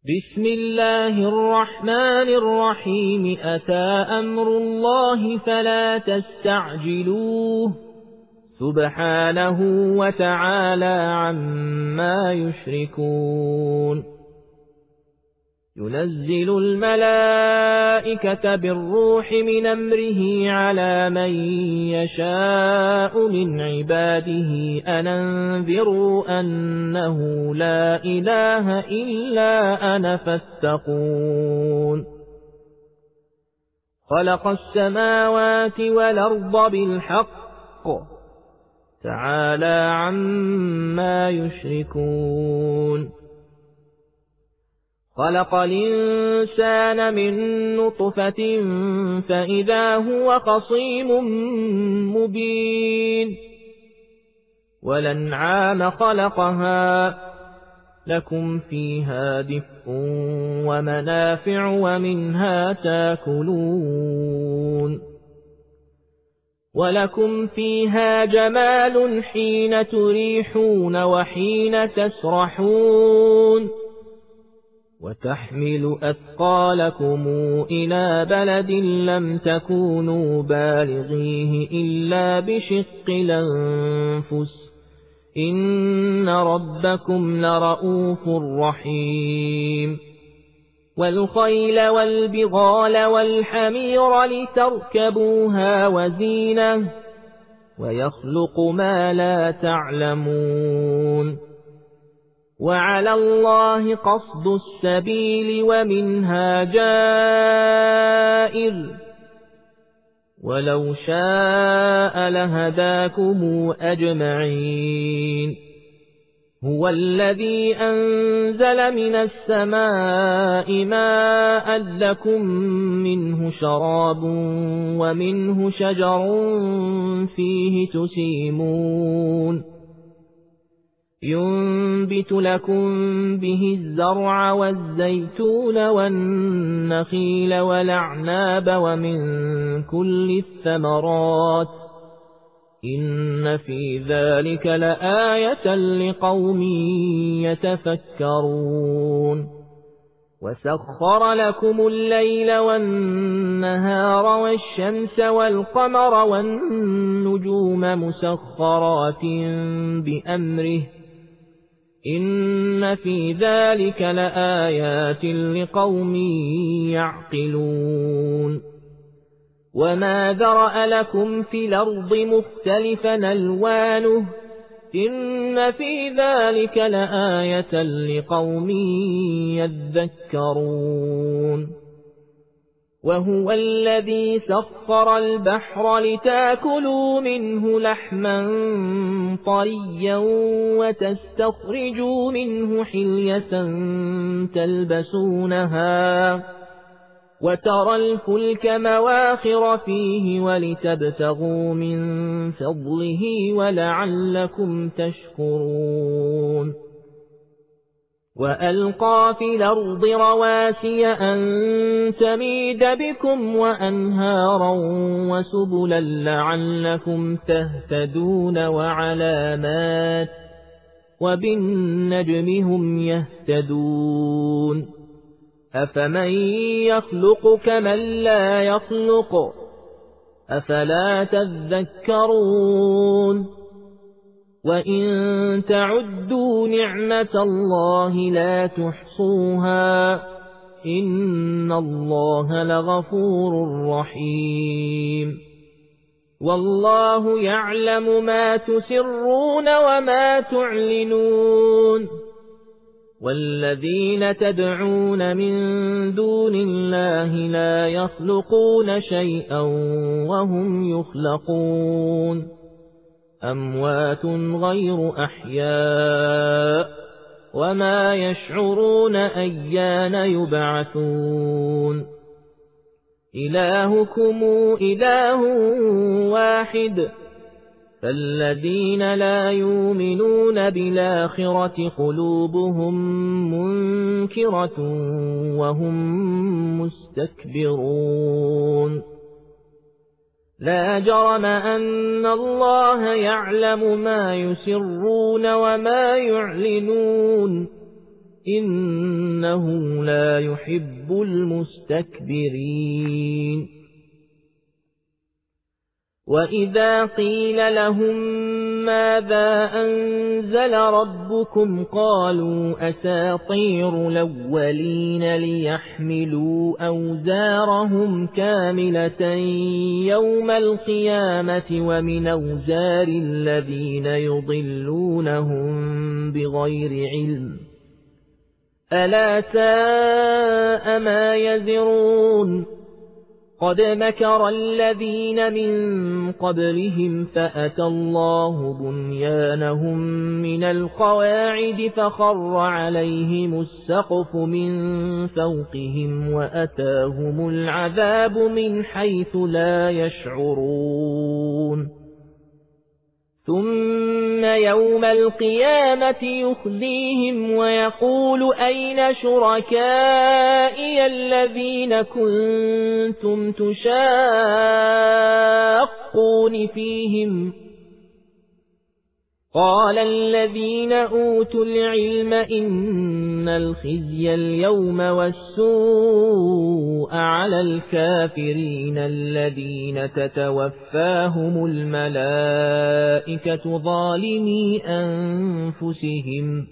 بسم الله الرحمن الرحيم. أتى أمر الله فلا تستعجلوه سبحانه وتعالى عما يشركون. ينزل الملائكة بالروح من أمره على من يشاء من عباده أن أنذروا أنه لا إله إلا أنا فاتقون. خلق السماوات والأرض بالحق تعالى عما يشركون. خلق الإنسان من نطفة فإذا هو خصيم مبين. والأنعام خلقها لكم فيها دفء ومنافع ومنها تاكلون. ولكم فيها جمال حين تريحون وحين تسرحون. وتحمل أثقالكم إلى بلد لم تكونوا بالغيه إلا بشق الأنفس إن ربكم لرؤوف رحيم. والخيل والبغال والحمير لتركبوها وزينة ويخلق ما لا تعلمون. وعلى الله قصد السبيل ومنها جائر ولو شاء لهداكم أجمعين. هو الذي أنزل من السماء ماء لكم منه شراب ومنه شجر فيه تسيمون. ينبت لكم به الزرع والزيتون والنخيل والأعناب ومن كل الثمرات إن في ذلك لآية لقوم يتفكرون. وسخر لكم الليل والنهار والشمس والقمر والنجوم مسخرات بأمره إن في ذلك لآيات لقوم يعقلون. وما ذرأ لكم في الأرض مختلفا ألوانه إن في ذلك لآية لقوم يذكرون. وهو الذي سخر البحر لتاكلوا منه لحما طريا وتستخرجوا منه حلية تلبسونها وترى الفلك مواخر فيه ولتبتغوا من فضله ولعلكم تشكرون. وألقى في الأرض رواسي أن تميد بكم وأنهارا وسبلا لعلكم تهتدون وعلامات وبالنجم هم يهتدون. أفمن يخلق كمن لا يخلق أفلا تذكرون. وإن تعدوا نعمة الله لا تحصوها إن الله لغفور رحيم. والله يعلم ما تسرون وما تعلنون. والذين تدعون من دون الله لا يخلقون شيئا وهم يخلقون. أموات غير أحياء وما يشعرون أيان يبعثون. إلهكم إله واحد فالذين لا يؤمنون بالآخرة قلوبهم منكرة وهم مستكبرون. لا جرم أن الله يعلم ما يسرون وما يعلنون إنه لا يحب المستكبرين. وإذا قيل لهم ماذا أنزل ربكم قالوا أساطير الأولين ليحملوا أوزارهم كاملة يوم القيامة ومن أوزار الذين يضلونهم بغير علم ألا ساء ما يزرون. قد مكر الذين من قبلهم فأتى الله بنيانهم من القواعد فخر عليهم السقف من فوقهم وأتاهم العذاب من حيث لا يشعرون. ثم يوم القيامة يخزيهم ويقول أين شركائي الذين كنتم تشاقون فيهم قال الذين أوتوا العلم إن الخزي اليوم والسوء على الكافرين الذين تتوفاهم الملائكة ظالمي أنفسهم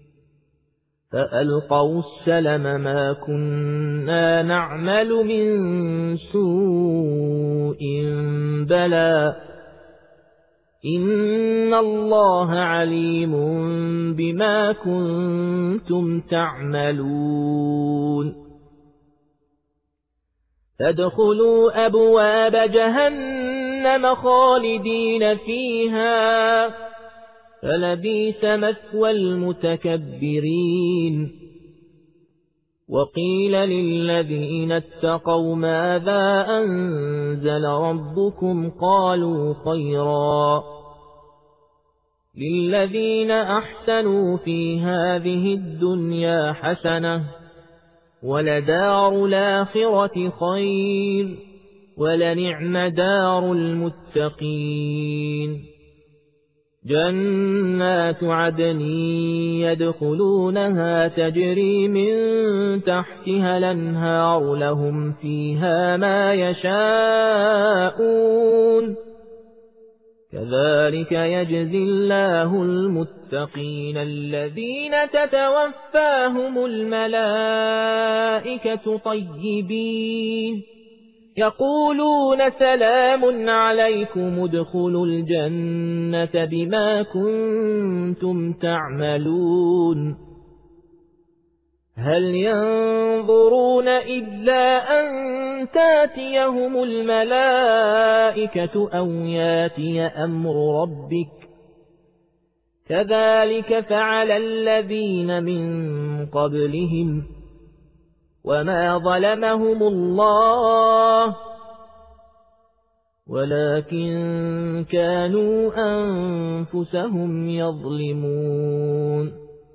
فألقوا السلم ما كنا نعمل من سوء بلى إن الله عليم بما كنتم تعملون. فادخلوا أبواب جهنم خالدين فيها فلبئس مثوى المتكبرين. وقيل للذين اتقوا ماذا أنزل ربكم قالوا خيرا للذين أحسنوا في هذه الدنيا حسنة ولدار الآخرة خير ولنعم دار المتقين. جنات عدن يدخلونها تجري من تحتها الأنهار لهم فيها ما يشاءون كذلك يجزي الله المتقين الذين تتوفاهم الملائكة طيبين يقولون سلام عليكم ادخلوا الجنة بما كنتم تعملون. هل ينظرون إلا أن تاتيهم الملائكة أو ياتي أمر ربك كذلك فعل الذين من قبلهم وما ظلمهم الله ولكن كانوا أنفسهم يظلمون.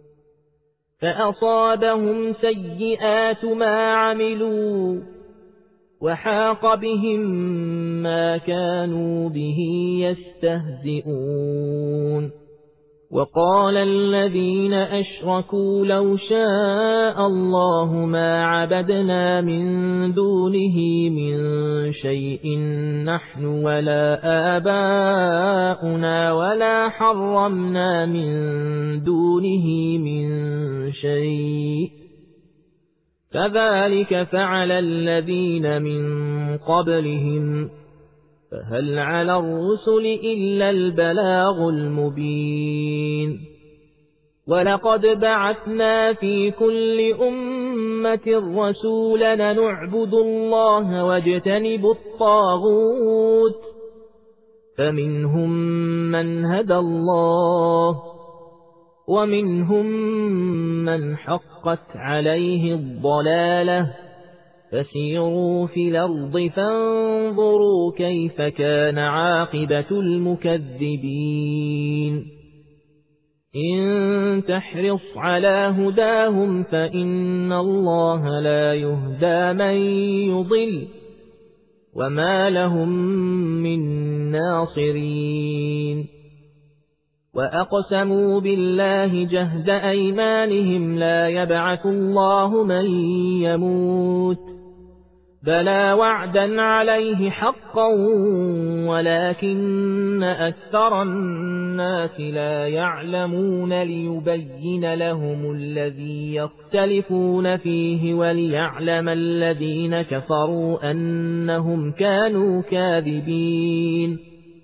فأصابهم سيئات ما عملوا وحاق بهم ما كانوا به يستهزئون. وقال الذين أشركوا لو شاء الله ما عبدنا من دونه من شيء نحن ولا آباؤنا ولا حرمنا من دونه من شيء كذلك فعل الذين من قبلهم فهل على الرسل إلا البلاغ المبين. ولقد بعثنا في كل أمة رسولا نعبد الله واجتنب الطاغوت فمنهم من هدى الله ومنهم من حقت عليه الضلالة فسيروا في الأرض فانظروا كيف كان عاقبة المكذبين. إن تحرص على هداهم فإن الله لا يهدى من يضل وما لهم من ناصرين. وأقسموا بالله جهد أيمانهم لا يبعث الله من يموت بلى وعدا عليه حقا ولكن أكثر الناس لا يعلمون ليبين لهم الذي يختلفون فيه وليعلم الذين كفروا أنهم كانوا كاذبين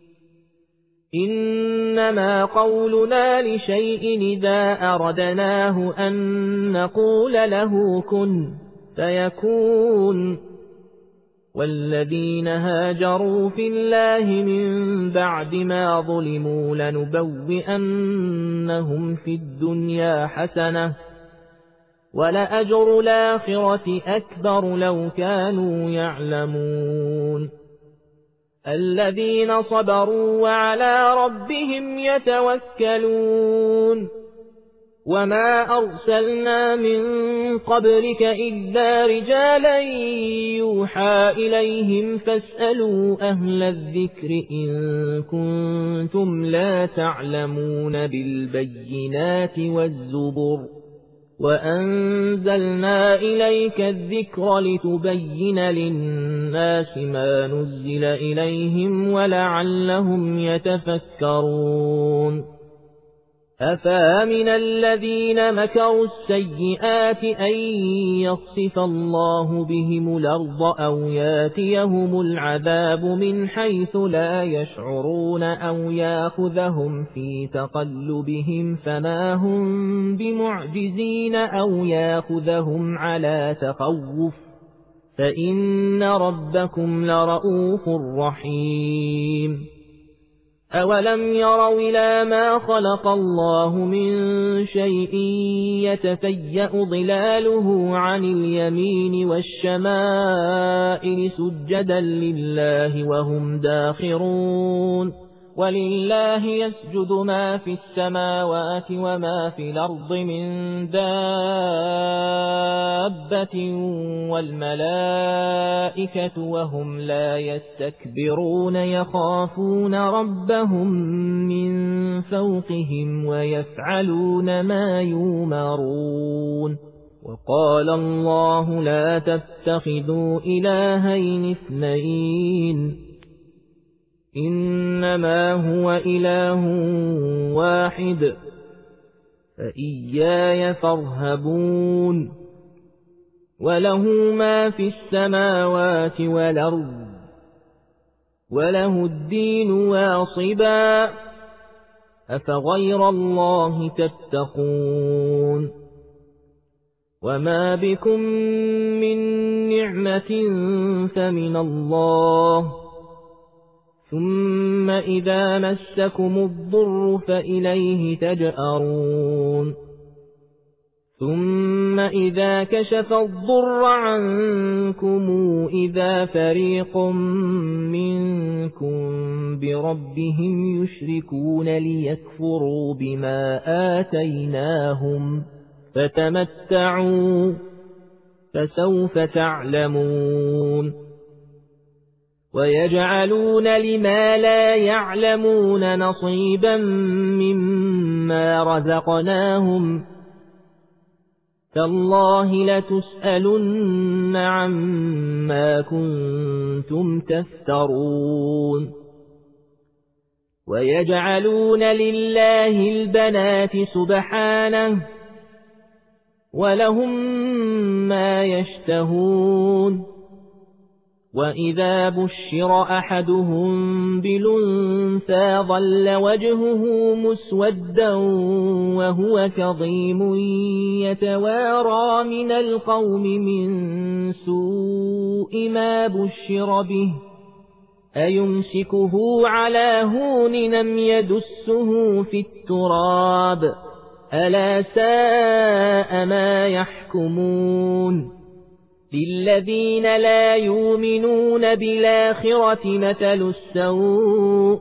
إنما قولنا لشيء إذا أردناه أن نقول له كن فيكون والذين هاجروا في الله من بعد ما ظلموا لنبوئنهم في الدنيا حسنة ولأجر الآخرة أكبر لو كانوا يعلمون الذين صبروا وعلى ربهم يتوكلون وما أرسلنا من قبلك إلا رجالا يوحى إليهم فاسألوا أهل الذكر إن كنتم لا تعلمون بالبينات والزبر وأنزلنا إليك الذكر لتبين للناس ما نزل إليهم ولعلهم يتفكرون أفامن الذين مكروا السيئات أن يخسف الله بهم الأرض أو ياتيهم العذاب من حيث لا يشعرون أو يأخذهم في تقلبهم فما هم بمعجزين أو يأخذهم على تخوف فإن ربكم لرؤوف رحيم أولم يروا إلى ما خلق الله من شيء يتفيأ ظلاله عن اليمين والشمائل سجدا لله وهم داخرون ولله يسجد ما في السماوات وما في الأرض من دابة والملائكة وهم لا يستكبرون يخافون ربهم من فوقهم ويفعلون ما يؤمرون وقال الله لا تتخذوا إلهين اثنين إنما هو إله واحد فإياي فارهبون وله ما في السماوات والأرض وله الدين واصبا أفغير الله تتقون وما بكم من نعمة فمن الله ثم إذا مسكم الضر فإليه تجأرون ثم إذا كشف الضر عنكم إذا فريق منكم بربهم يشركون ليكفروا بما آتيناهم فتمتعوا فسوف تعلمون ويجعلون لما لا يعلمون نصيبا مما رزقناهم تالله لتسألن عما كنتم تفترون ويجعلون لله البنات سبحانه ولهم ما يشتهون وإذا بشر أحدهم بالأنثى ظل وجهه مسودا وهو كظيم يتوارى من القوم من سوء ما بشر به أيمسكه على هون أم يدسه في التراب ألا ساء ما يحكمون للذين لا يؤمنون بالآخرة مثل السوء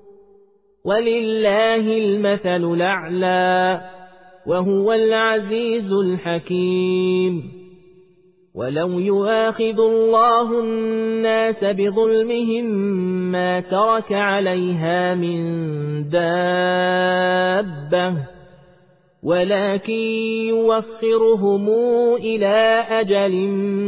ولله المثل الأعلى وهو العزيز الحكيم ولو يؤاخذ الله الناس بظلمهم ما ترك عليها من دابة ولكن يوخرهم إلى أجل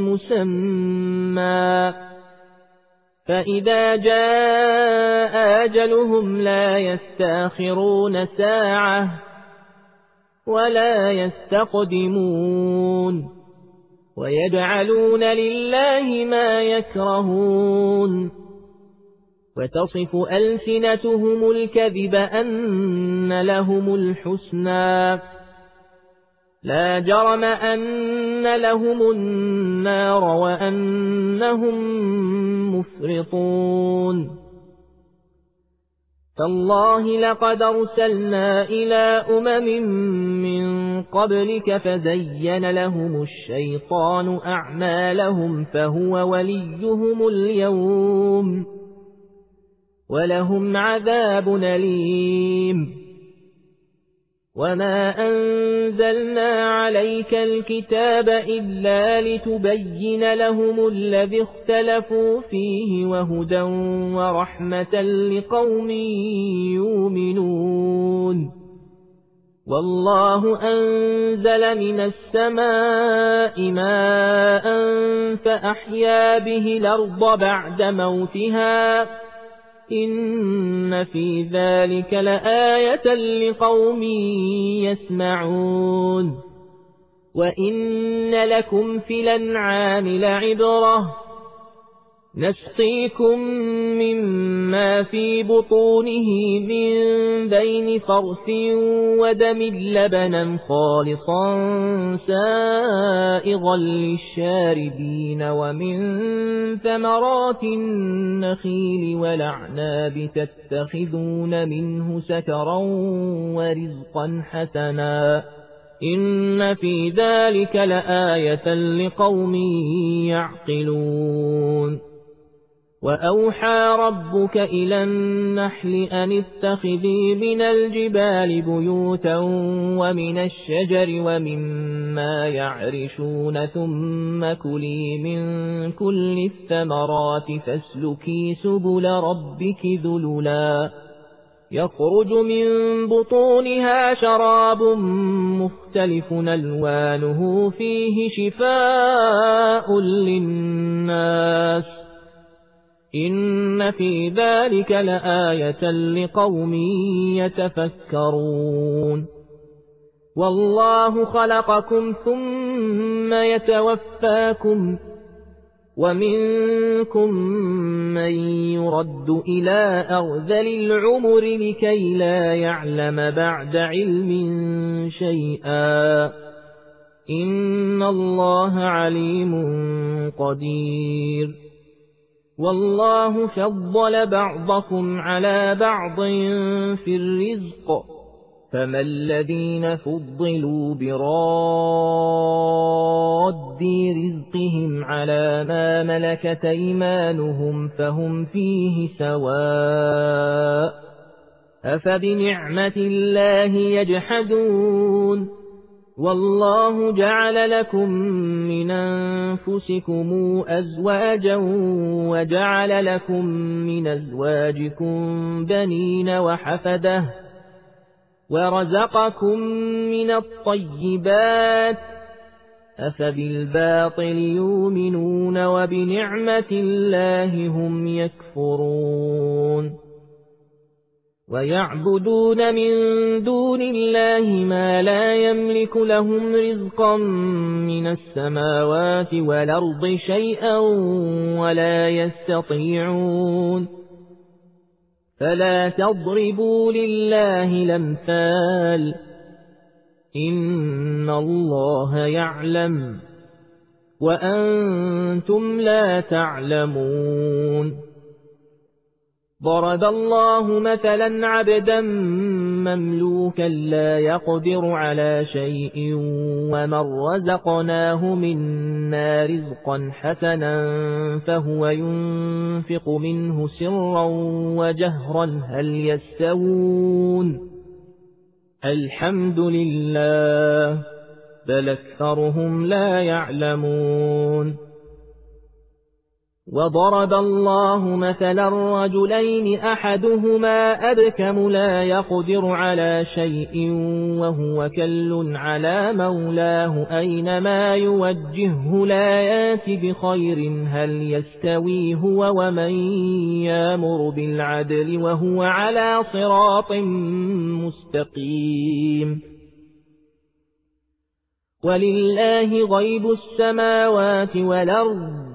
مسمى فإذا جاء أجلهم لا يستأخرون ساعة ولا يستقدمون ويجعلون لله ما يكرهون وتصف ألسنتهم الكذب أن لهم الحسنى لا جرم أن لهم النار وأنهم مفرطون تالله لقد أرسلنا إلى من قبلك فزين لهم الشيطان أعمالهم فهو وليهم اليوم ولهم عذاب أليم وما أنزلنا عليك الكتاب إلا لتبين لهم الذي اختلفوا فيه وهدى ورحمة لقوم يؤمنون والله أنزل من السماء ماء فأحيا به الأرض بعد موتها إن في ذلك لآية لقوم يسمعون وإن لكم في الأنعام لعبرة نسقيكم مما في بطونه من بين فرث ودم لبنا خالصا سائغا للشاربين ومن ثمرات النخيل والأعناب تتخذون منه سكرا ورزقا حسنا إن في ذلك لآية لقوم يعقلون وأوحى ربك إلى النحل أن اتخذي من الجبال بيوتا ومن الشجر ومما يعرشون ثم كلي من كل الثمرات فاسلكي سبل ربك ذللا يخرج من بطونها شراب مختلف ألوانه فيه شفاء للناس إن في ذلك لآية لقوم يتفكرون والله خلقكم ثم يتوفاكم ومنكم من يرد إلى أرذل العمر لكي لا يعلم بعد علم شيئا إن الله عليم قدير والله فضل بعضكم على بعض في الرزق فما الذين فضلوا براد رزقهم على ما ملكت أيمانهم فهم فيه سواء أفبنعمة الله يجحدون والله جعل لكم من أنفسكم أزواجا وجعل لكم من أزواجكم بنين وحفدة ورزقكم من الطيبات أفبالباطل يؤمنون وبنعمة الله هم يكفرون ويعبدون من دون الله ما لا يملك لهم رزقا من السماوات والأرض شيئا ولا يستطيعون فلا تضربوا لله الأمثال إن الله يعلم وأنتم لا تعلمون ضرب الله مثلا عبدا مملوكا لا يقدر على شيء ومن رزقناه منا رزقا حسنا فهو ينفق منه سرا وجهرا هل يستوون الحمد لله بل أكثرهم لا يعلمون. وضرب الله مثلا رجلين أحدهما أبكم لا يقدر على شيء وهو كل على مولاه أينما يوجهه لا يات بخير هل يستوي هو ومن يأمر بالعدل وهو على صراط مستقيم. ولله غيب السماوات والأرض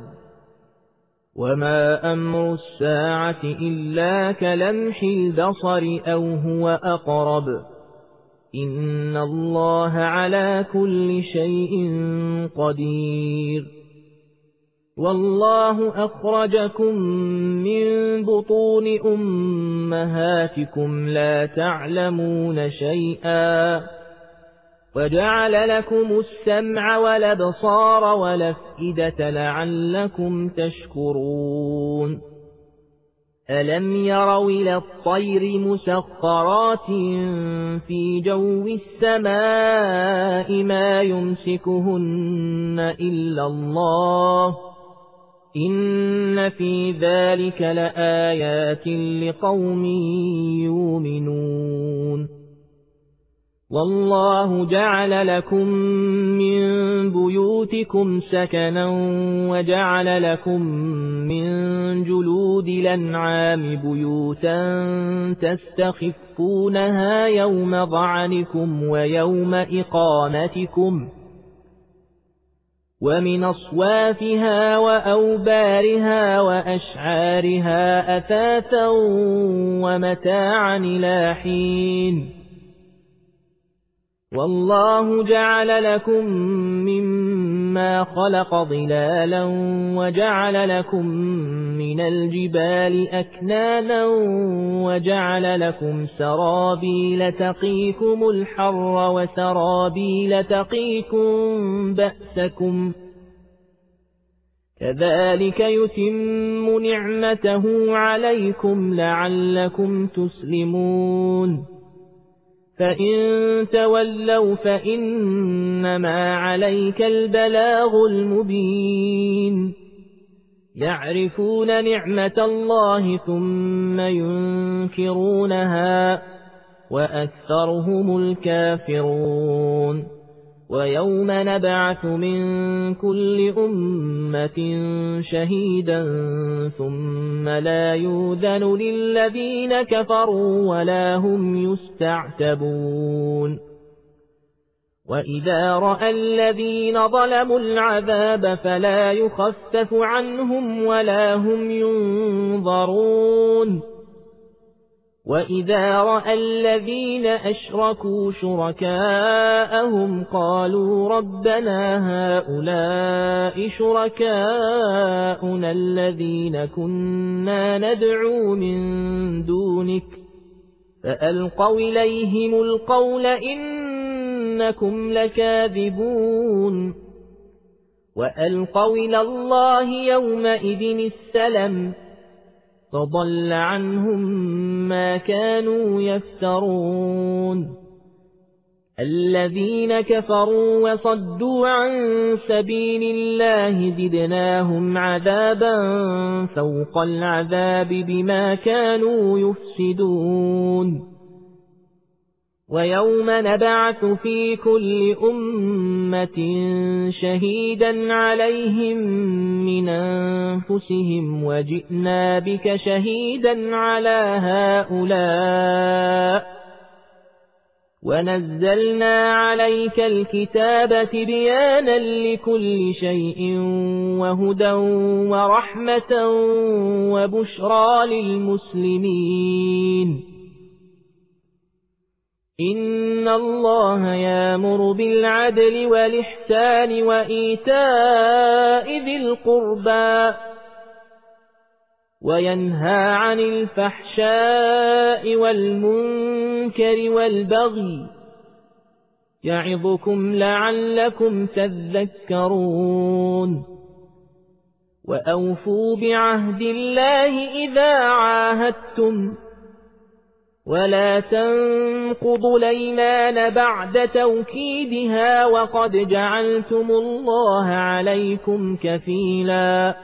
وما أمر الساعة إلا كلمح البصر أو هو أقرب إن الله على كل شيء قدير. والله أخرجكم من بطون أمهاتكم لا تعلمون شيئا وجعل لكم السمع والأبصار والأفئدة لعلكم تشكرون. ألم يروا إلى الطير مسخرات في جو السماء ما يمسكهن إلا الله إن في ذلك لآيات لقوم يؤمنون. والله جعل لكم من بيوتكم سكنا وجعل لكم من جلود الأنعام بيوتا تستخفونها يوم ظعنكم ويوم إقامتكم ومن أصوافها وأوبارها وأشعارها أثاثا ومتاعا إلى حين. والله جعل لكم مما خلق ظلالا وجعل لكم من الجبال أكنانا وجعل لكم سرابيل تقيكم الحر وسرابيل تقيكم بأسكم كذلك يتم نعمته عليكم لعلكم تسلمون. فإن تولوا فإنما عليك البلاغ المبين. يعرفون نعمة الله ثم ينكرونها وأكثرهم الكافرون. ويوم نبعث من كل أمة شهيدا ثم لا يؤذن للذين كفروا ولا هم يستعتبون. وإذا رأى الذين ظلموا العذاب فلا يخفف عنهم ولا هم ينظرون. وإذا رأى الذين أشركوا شركاءهم قالوا ربنا هؤلاء شركاؤنا الذين كنا ندعو من دونك فألقوا إليهم القول إنكم لكاذبون. وألقوا إلى الله يومئذ السلم فضل عنهم ما كانوا يفترون. الذين كفروا وصدوا عن سبيل الله زدناهم عذابا فوق العذاب بما كانوا يفسدون. ويوم نبعث في كل أمة شهيدا عليهم من أنفسهم وجئنا بك شهيدا على هؤلاء ونزلنا عليك الكتاب تبيانا لكل شيء وهدى ورحمة وبشرى للمسلمين. إن الله يأمر بالعدل والإحسان وإيتاء ذي القربى وينهى عن الفحشاء والمنكر والبغي يعظكم لعلكم تذكرون. وأوفوا بعهد الله إذا عاهدتم ولا تنقضوا الأيمان بعد توكيدها وقد جعلتم الله عليكم كفيلا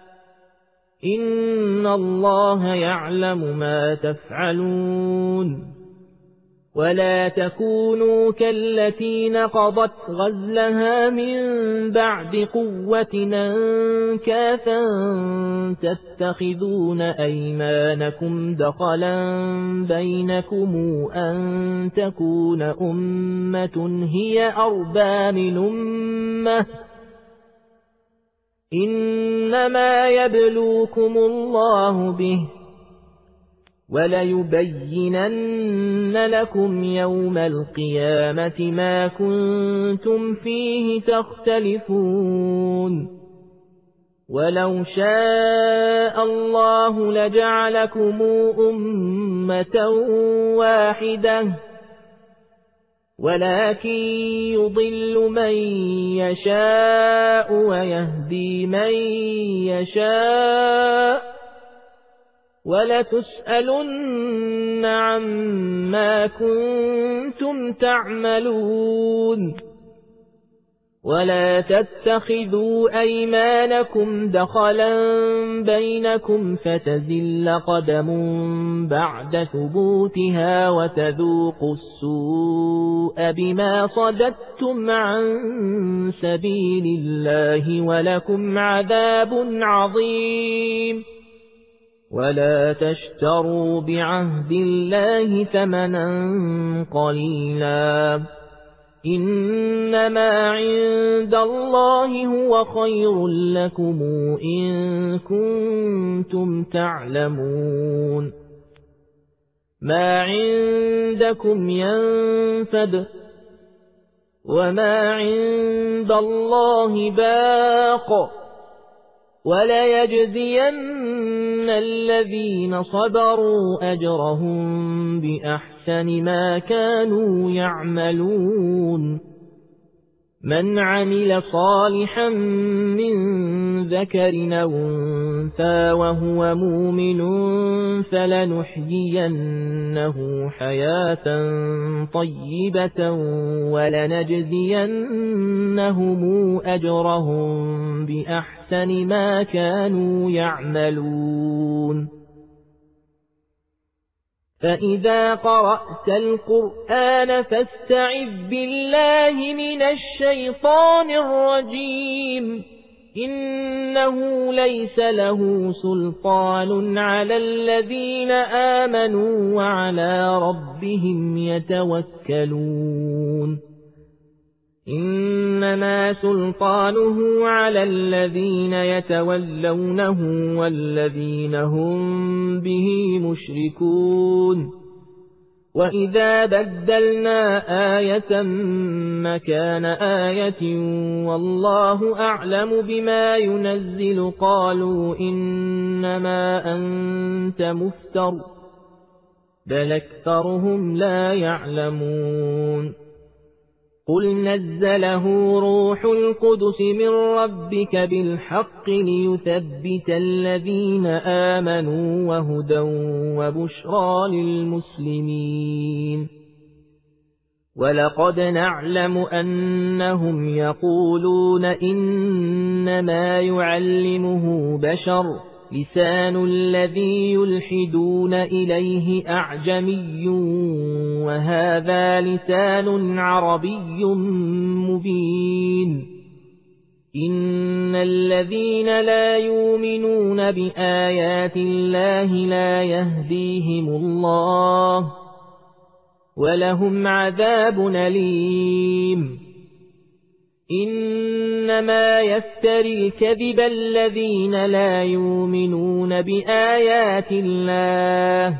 إن الله يعلم ما تفعلون ولا تكونوا كالتي نقضت غزلها من بعد قوة أنكاثا تتخذون أيمانكم دخلا بينكم أن تكون أمة هي أربى من أمة إنما يبلوكم الله به وليبينن لكم يوم القيامة ما كنتم فيه تختلفون ولو شاء الله لجعلكم أمة واحدة ولكن يضل من يشاء ويهدي من يشاء ولتسألن عما كنتم تعملون ولا تتخذوا أيمانكم دخلا بينكم فتزل قدم بعد ثبوتها وتذوقوا السوء بما صددتم عن سبيل الله ولكم عذاب عظيم ولا تشتروا بعهد الله ثمنا قليلا إنما عند الله هو خير لكم إن كنتم تعلمون ما عندكم ينفد وما عند الله باق وليجزين الذين صبروا أجرهم بأحسن ما كانوا يعملون من عمل صالحا من ذكر أو أنثى وهو مؤمن فلنحيينه حياة طيبة ولنجزينهم أجرهم بأحسن ما كانوا يعملون فإذا قرأت القرآن فاستعذ بالله من الشيطان الرجيم إنه ليس له سلطان على الذين آمنوا وعلى ربهم يتوكلون إنما سلطانه على الذين يتولونه والذين هم به مشركون وإذا بدلنا آية مكان آية والله أعلم بما ينزل قالوا إنما أنت مفتر بل أكثرهم لا يعلمون قل نزله روح القدس من ربك بالحق ليثبت الذين آمنوا وهدى وبشرى للمسلمين ولقد نعلم أنهم يقولون إنما يعلمه بشر لسان الذي يلحدون إليه أعجمي وهذا لسان عربي مبين إن الذين لا يؤمنون بآيات الله لا يهديهم الله ولهم عذاب أليم إنما يفتري الكذب الذين لا يؤمنون بآيات الله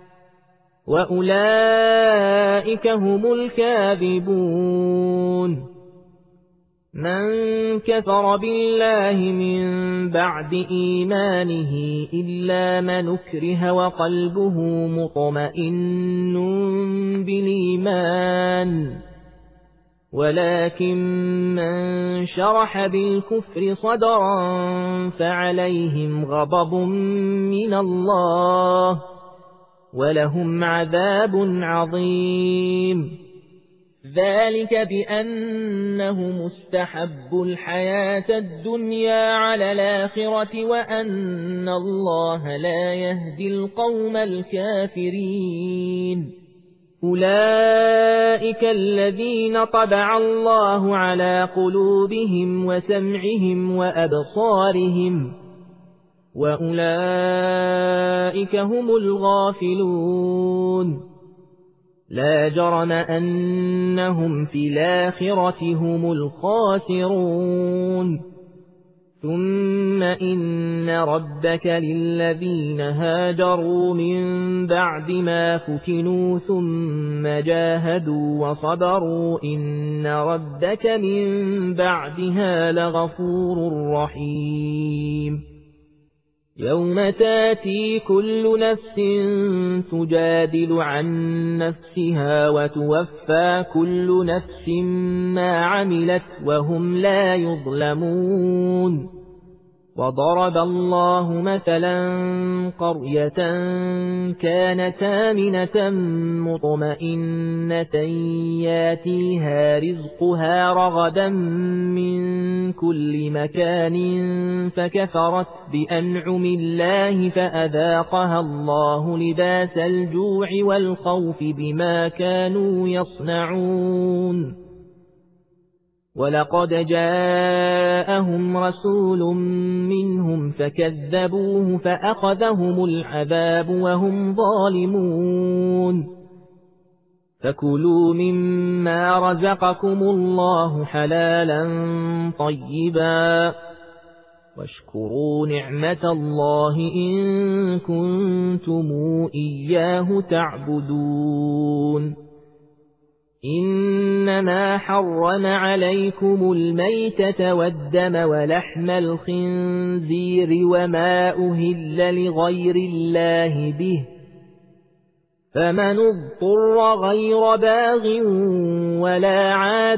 وأولئك هم الكاذبون من كفر بالله من بعد إيمانه إلا من أكره وقلبه مطمئن بالإيمان ولكن من شرح بالكفر صدرا فعليهم غضب من الله ولهم عذاب عظيم. ذلك بأنهم استحبوا الحياة الدنيا على الآخرة وأن الله لا يهدي القوم الكافرين. أولئك الذين طبع الله على قلوبهم وسمعهم وأبصارهم وأولئك هم الغافلون. لا جرم أنهم في الآخرة هم الخاسرون. ثم إن ربك للذين هاجروا من بعد ما فتنوا ثم جاهدوا وصبروا إن ربك من بعدها لغفور رحيم. يوم تاتي كل نفس تجادل عن نفسها وتوفى كل نفس ما عملت وهم لا يظلمون. وضرب الله مثلا قرية كانت آمنة مطمئنة ياتيها رزقها رغدا من كل مكان فكفرت بأنعم الله فأذاقها الله لباس الجوع والخوف بما كانوا يصنعون. ولقد جاءهم رسول منهم فكذبوه فأخذهم العذاب وهم ظالمون. فكلوا مما رزقكم الله حلالا طيبا واشكروا نعمة الله إن كنتم إياه تعبدون. إنما حرم عليكم الميتة والدم ولحم الخنزير وما أهل لغير الله به فمن اضطر غير باغ ولا عاد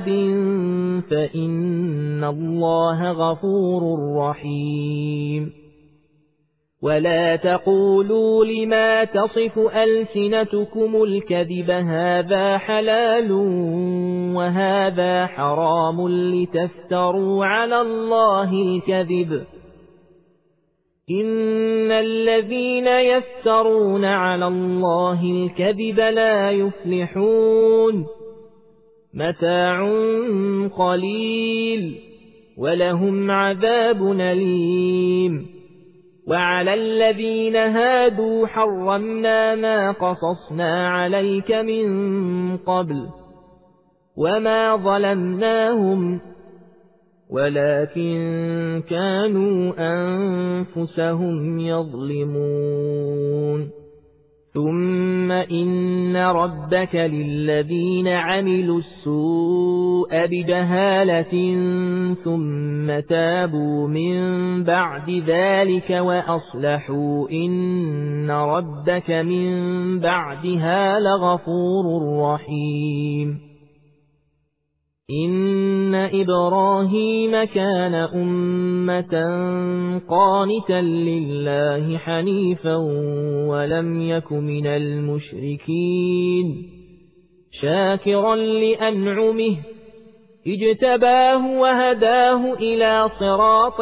فإن الله غفور رحيم. ولا تقولوا لما تصف ألسنتكم الكذب هذا حلال وهذا حرام لتفتروا على الله الكذب. إن الذين يفترون على الله الكذب لا يفلحون. متاع قليل ولهم عذاب أليم. وعلى الذين هادوا حرمنا ما قصصنا عليك من قبل وما ظلمناهم ولكن كانوا أنفسهم يظلمون. ثم إن ربك للذين عملوا السوء بجهالة ثم تابوا من بعد ذلك وأصلحوا إن ربك من بعدها لغفور رحيم. إن إبراهيم كان أمة قانتا لله حنيفا ولم يك من المشركين شاكرا لأنعمه اجتباه وهداه إلى صراط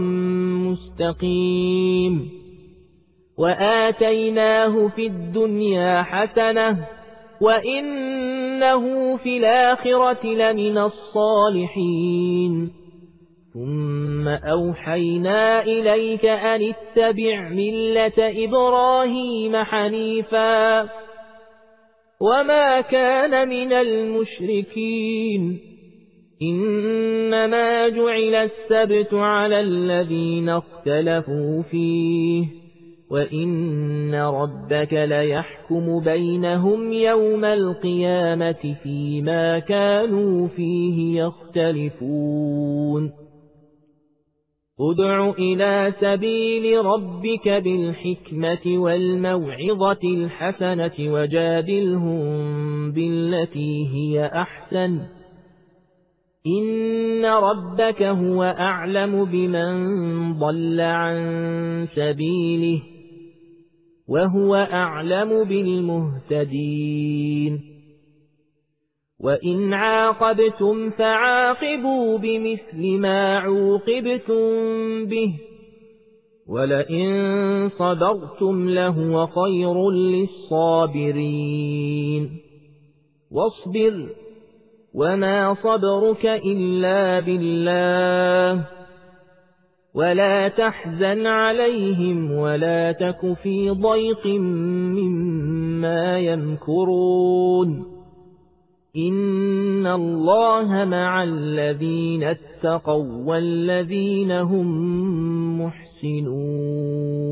مستقيم. وآتيناه في الدنيا حسنة وإنه في الآخرة لمن الصالحين. ثم أوحينا إليك أن اتبع ملة إبراهيم حنيفا وما كان من المشركين. إنما جعل السبت على الذين اختلفوا فيه وإن ربك ليحكم بينهم يوم القيامة فيما كانوا فيه يختلفون. ادع إلى سبيل ربك بالحكمة والموعظة الحسنة وجادلهم بالتي هي أحسن إن ربك هو أعلم بمن ضل عن سبيله وهو أعلم بالمهتدين وإن عاقبتم فعاقبوا بمثل ما عوقبتم به ولئن صبرتم لهو خير للصابرين واصبر وما صبرك إلا بالله ولا تحزن عليهم ولا تك في ضيق مما يمكرون إن الله مع الذين اتقوا والذين هم محسنون